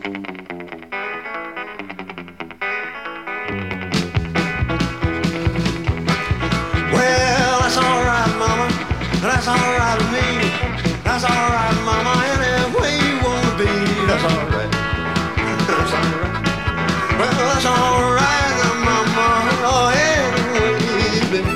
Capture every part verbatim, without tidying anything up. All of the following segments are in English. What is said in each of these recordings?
Well, that's alright, mama. That's alright with me. That's alright, mama. Any way you wanna be. That's alright. That's alright. Well, that's alright, mama. Oh, any way, baby.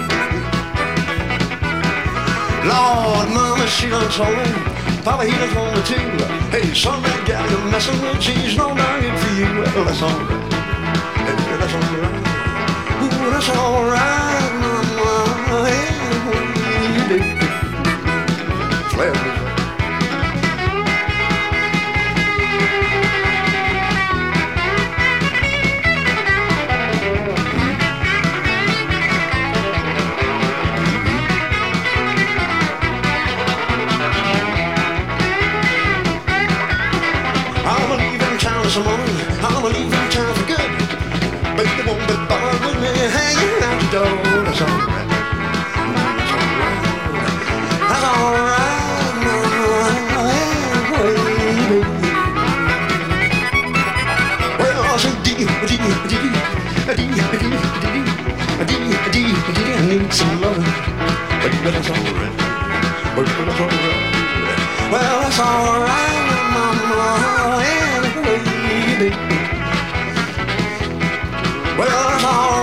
Lord, mama, she done told me. Papa, he done told me too. Hey, son, that gal you're messing with, she's no darn good for you. Well, that's alright. That's alright. Ooh, that's alright, mama. Hey, baby. Well, I'ma leave in town this morning. I'ma leave in town for good. Baby won't be bothered with me hanging out the door. That's alright. That's alright. That's alright, mama. Hey, baby. Well, I said, dee, dee, dee, dee, dee, dee, dee, dee, dee, I need some loving. Baby, that's alright. Baby, that's alright. Well, that's alright, mama. Anyway, baby. Well, that's alright.